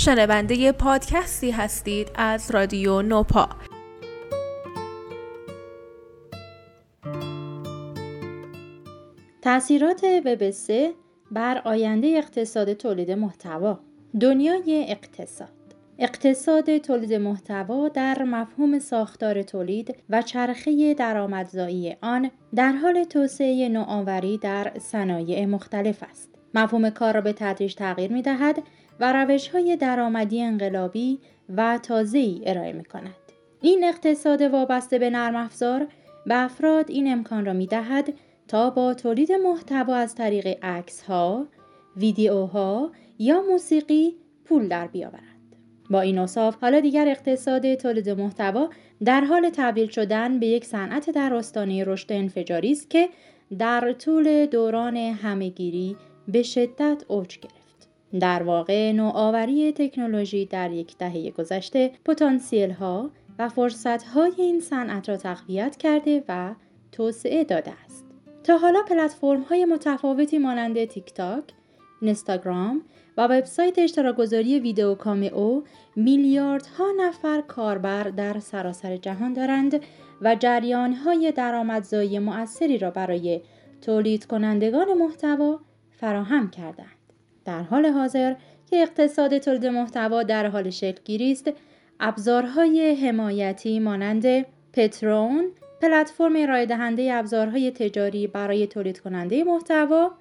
شنونده پادکستی هستید از رادیو نوپا. تأثیرات وب 3 بر آینده اقتصاد تولید محتوا. دنیای اقتصاد تولید محتوا در مفهوم ساختار تولید و چرخه درآمدزایی آن در حال توسعه نوآوری در صنایع مختلف است. مفهوم کار را به تدریج تغییر می‌دهد و روش‌های درآمدی انقلابی و تازه‌ای ارائه می‌کند. این اقتصاد وابسته به نرم افزار به افراد این امکان را می‌دهد تا با تولید محتوا از طریق عکس‌ها، ویدیوها یا موسیقی پول در بیاورند. با این اوصاف حالا دیگر اقتصاد تولید محتوا در حال تبدیل شدن به یک صنعت در آستانه رشد انفجاری است که در طول دوران همه‌گیری به شدت اوج گرفت. در واقع نوآوری تکنولوژی در یک دهه گذشته پتانسیل‌ها و فرصت‌های این صنعت را تقویت کرده و توسعه داده است. تا حالا پلتفرم‌های متفاوتی مانند تیک تاک، اینستاگرام و وبسایت اشتراک‌گذاری ویدیو کامیو میلیاردها نفر کاربر در سراسر جهان دارند و جریان‌های درآمدزایی مؤثری را برای تولید کنندگان محتوا فراهم کردند. در حال حاضر که اقتصاد تولید محتوا در حال شکل‌گیری است، ابزارهای حمایتی مانند پترون، پلتفرم ارائه دهنده ابزارهای تجاری برای تولید کننده محتوا،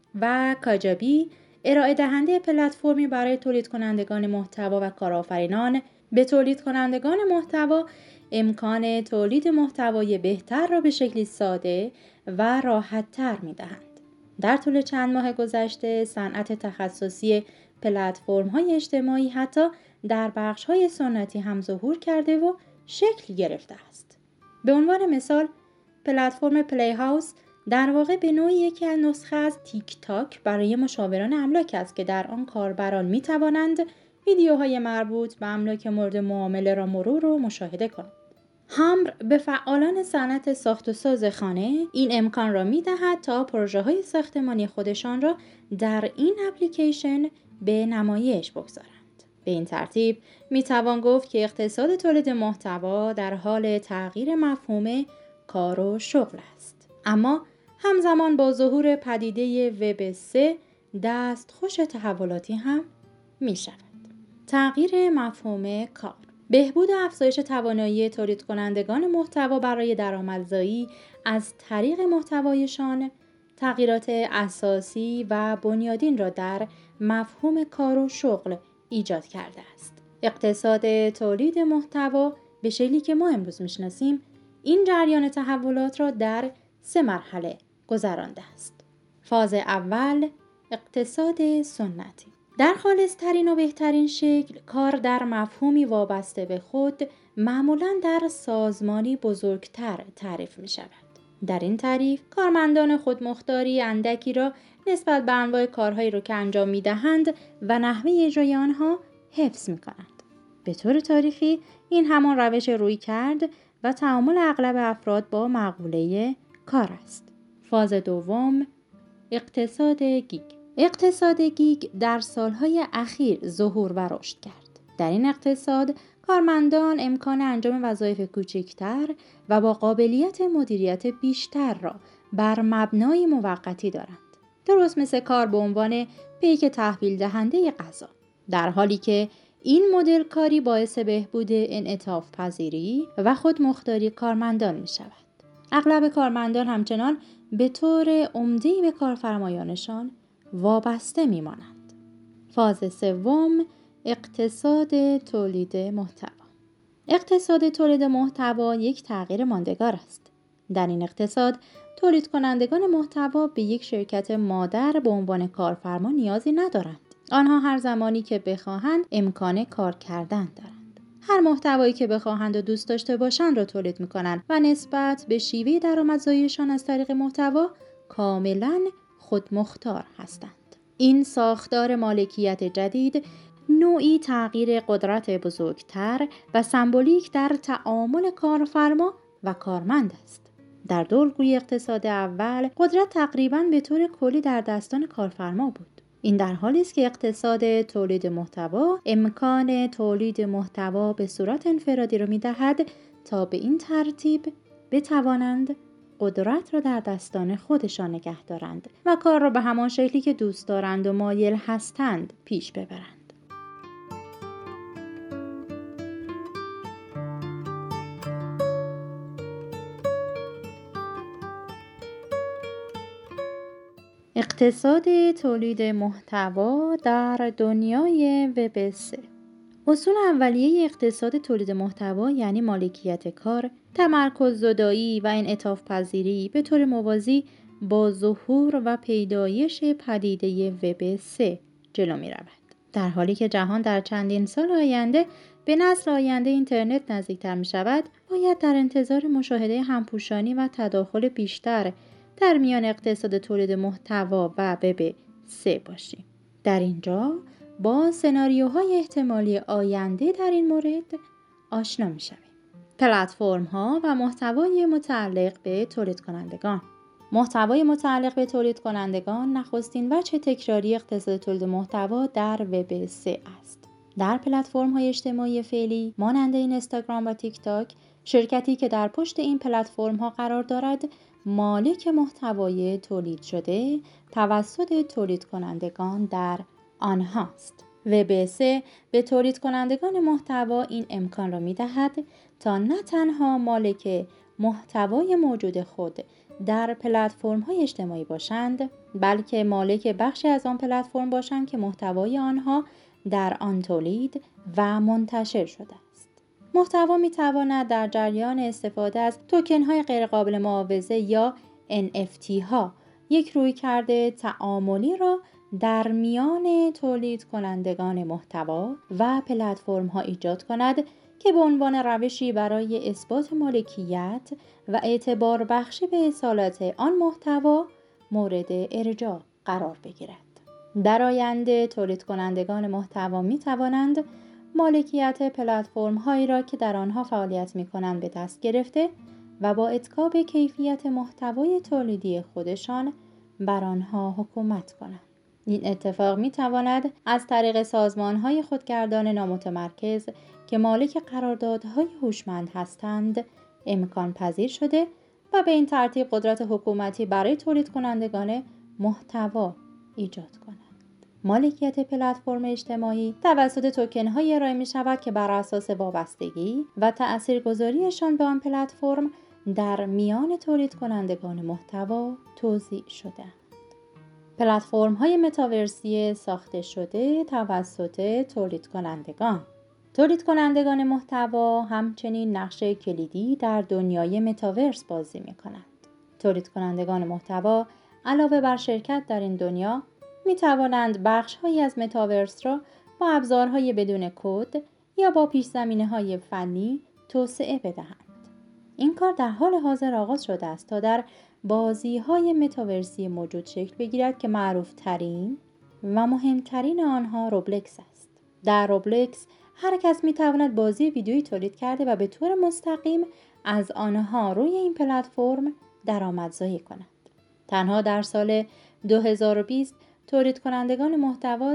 و کاجابی، ارائه دهنده پلتفرمی برای تولید کنندگان محتوا و کارآفرینان، به تولید کنندگان محتوا امکان تولید محتوای بهتر را به شکلی ساده و راحت‌تر می‌دهند. در طول چند ماه گذشته صنعت تخصصی پلتفرم‌های اجتماعی حتی در بخش‌های سنتی هم ظهور کرده و شکل گرفته است. به عنوان مثال پلتفرم پلی هاوس در واقع به نوعی یکی از نسخه از تیک تاک برای مشاوران املاک است که در آن کاربران می توانند ویدیوهای مربوط به املاک مورد معامله را مرور و مشاهده کنند. همبر به فعالان صنعت ساخت و ساز خانه این امکان را می دهد تا پروژه های ساختمانی خودشان را در این اپلیکیشن به نمایش بگذارند. به این ترتیب می توان گفت که اقتصاد تولید محتوا در حال تغییر مفهوم کار و شغل است. اما همزمان با ظهور پدیده وب 3 دستخوش تحولاتی هم می شود. تغییر مفهوم کار، بهبود و افزایش توانایی تولید کنندگان محتوا برای درآمدزایی از طریق محتوایشان تغییرات اساسی و بنیادین را در مفهوم کار و شغل ایجاد کرده است. اقتصاد تولید محتوا به شکلی که ما امروز میشناسیم این جریان تحولات را در 3 مرحله گذرانده است. فاز اول، اقتصاد سنتی. در خالص‌ترین و بهترین شکل کار در مفهومی وابسته به خود معمولاً در سازمانی بزرگتر تعریف می شود. در این تعریف کارمندان خودمختاری اندکی را نسبت به انواع کارهایی را که انجام می دهند و نحوه اجرای آنها حفظ می کنند. به طور تاریخی این همان روش رویکرد و تعامل اغلب افراد با مقوله کار است. فاز دوم، اقتصاد گیگ. اقتصاد گیگ در سالهای اخیر ظهور و رشد کرد. در این اقتصاد کارمندان امکان انجام وظایف کوچکتر و با قابلیت مدیریت بیشتر را بر مبنای موقتی دارند. درست مثل کار به عنوان پیک تحویل دهنده غذا. در حالی که این مدل کاری باعث بهبود انعطاف پذیری و خودمختاری کارمندان می شود. اغلب کارمندان همچنان به طور عمده‌ای به کارفرمایانشان وابسته می مانند. فاز سوم، اقتصاد تولید محتوا. اقتصاد تولید محتوا یک تغییر ماندگار است. در این اقتصاد تولید کنندگان محتوا به یک شرکت مادر به عنوان کارفرما نیازی ندارند. آنها هر زمانی که بخواهند امکان کار کردن دارند. هر محتوایی که بخواهند و دوست داشته باشند را تولید می‌کنند و نسبت به شیوه درآمدزاییشان از طریق محتوا کاملاً خودمختار هستند. این ساختار مالکیت جدید نوعی تغییر قدرت بزرگتر و سمبولیک در تعامل کارفرما و کارمند است. در الگوی اقتصاد اول قدرت تقریباً به طور کلی در دستان کارفرما بود. این در حالی است که اقتصاد تولید محتوا امکان تولید محتوا به صورت انفرادی را می‌دهد تا به این ترتیب بتوانند قدرت را در دستان خودشان نگه دارند و کار را به همان شکلی که دوست دارند و مایل هستند پیش ببرند. اقتصاد تولید محتوا در دنیای وب 3. اصول اولیه اقتصاد تولید محتوا یعنی مالکیت کار، تمرکز زدایی و انعطاف پذیری به طور موازی با ظهور و پیدایش پدیده وب 3 جلو می رود. در حالی که جهان در چندین سال آینده به نسل آینده اینترنت نزدیکتر می شود، باید در انتظار مشاهده همپوشانی و تداخل بیشتر در میان اقتصاد تولید محتوا و وب 3 باشیم. در اینجا با سناریوهای احتمالی آینده در این مورد آشنا می شویم. پلتفرم ها و محتوای متعلق به تولید کنندگان. محتوای متعلق به تولید کنندگان نخستین وجه تکراری اقتصاد تولید محتوا در وب 3 است. در پلتفرم های اجتماعی فعلی مانند اینستاگرام و تیک تاک، شرکتی که در پشت این پلتفرم ها قرار دارد مالک محتوای تولید شده توسط تولید کنندگان در آنهاست. وب 3 به تولید کنندگان محتوا این امکان را می دهد تا نه تنها مالک محتوای موجود خود در پلتفرم های اجتماعی باشند، بلکه مالک بخشی از آن پلتفرم باشند که محتوای آنها در آن تولید و منتشر شده است. محتوا می تواند در جریان استفاده از توکن های غیرقابل معاوضه یا NFT ها یک رویکرد تعاملی را در میان تولید کنندگان محتوا و پلتفرم ها ایجاد کند که به عنوان روشی برای اثبات مالکیت و اعتبار بخشی به اصالت آن محتوا مورد ارجاع قرار بگیرد. در آینده تولید کنندگان محتوا می توانند مالکیت پلتفرم هایی را که در آنها فعالیت می کنند به دست گرفته و با اتکا به کیفیت محتوای تولیدی خودشان بر آنها حکومت کنند. این اتفاق می تواند از طریق سازمان های خودگردان نامتمرکز که مالک قراردادهای هوشمند هستند امکان پذیر شده و به این ترتیب قدرت حکومتی برای تولید کنندگان محتوا ایجاد کنند. مالکیت پلتفرم اجتماعی توسط توکن های ارائه می شود که بر اساس وابستگی و تأثیرگذاریشان به آن پلتفرم در میان تولید کنندگان محتوا توزیع شده. پلتفرم های متاورسی ساخته شده توسط تولید کنندگان. تولید کنندگان محتوا همچنین نقش کلیدی در دنیای متاورس بازی می کنند. تولید کنندگان محتوا علاوه بر شرکت در این دنیا می توانند بخش هایی از متاورس را با ابزارهای بدون کد یا با پیش‌زمینه‌های فنی توسعه بدهند. این کار در حال حاضر آغاز شده است تا در بازی‌های متاورسی موجود شکل بگیرد که معروف ترین و مهمترین آنها روبلکس است. در روبلکس هر کس می تواند بازی ویدیویی تولید کرده و به طور مستقیم از آنها روی این پلتفرم درآمدزایی کند. تنها در سال 2020 تولید کنندگان محتوا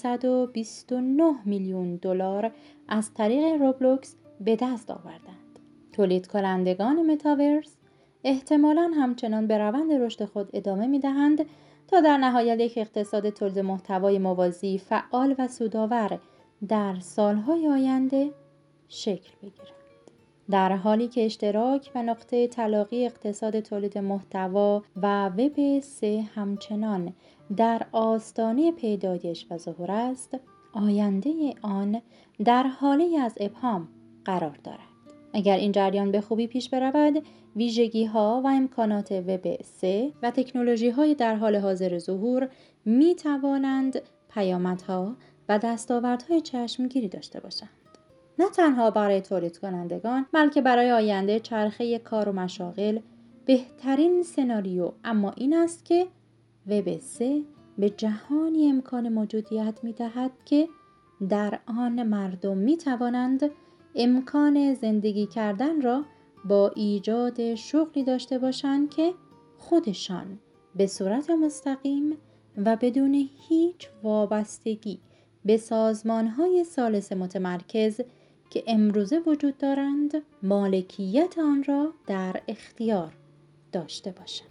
329 میلیون دلار از طریق روبلوکس به دست آوردند. تولید کنندگان متاورس احتمالاً همچنان به روند رشد خود ادامه می‌دهند تا در نهایت یک اقتصاد تولید محتوای موازی فعال و سودآور در سالهای آینده شکل بگیرد. در حالی که اشتراک و نقطه تلاقی اقتصاد تولید محتوا و وب 3 همچنان در آستانه پیدایش و ظهور است، آینده آن در حالی از ابهام قرار دارد. اگر این جریان به خوبی پیش برود، ویژگی‌ها و امکانات وب 3 و تکنولوژی‌های در حال حاضر ظهور می توانند پیامدها و دستاوردهای چشمگیری داشته باشند. نه تنها برای تولید کنندگان، بلکه برای آینده چرخه کار و مشاغل. بهترین سناریو اما این است که وب 3 به جهانی امکان موجودیت می دهد که در آن مردم می توانند امکان زندگی کردن را با ایجاد شغلی داشته باشند که خودشان به صورت مستقیم و بدون هیچ وابستگی به سازمان‌های ثالث متمرکز که امروزه وجود دارند مالکیت آن را در اختیار داشته باشند.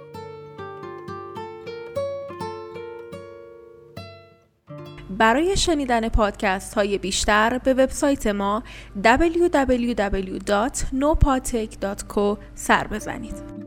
برای شنیدن پادکست های بیشتر به وبسایت ما www.nopatech.co سر بزنید.